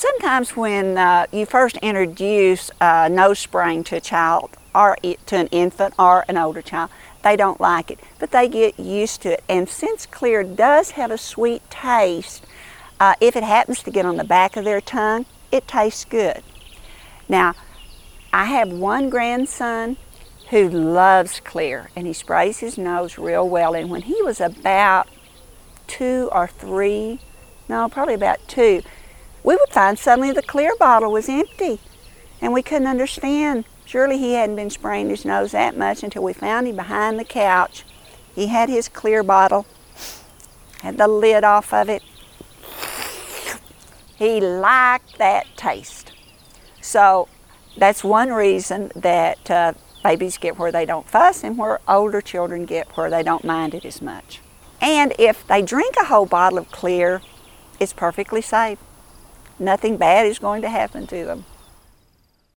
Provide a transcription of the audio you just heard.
Sometimes when you first introduce nose spraying to a child or to an infant or an older child, they don't like it, but they get used to it. And since Xlear does have a sweet taste, if it happens to get on the back of their tongue, it tastes good. Now, I have one grandson who loves Xlear, and he sprays his nose real well. And when he was about 2 or 3, no, probably about 2, we would find suddenly the Xlear bottle was empty, and we couldn't understand. Surely he hadn't been spraying his nose that much until we found him behind the couch. He had his Xlear bottle, had the lid off of it. He liked that taste. So that's one reason that babies get where they don't fuss and where older children get where they don't mind it as much. And if they drink a whole bottle of Xlear, it's perfectly safe. Nothing bad is going to happen to them.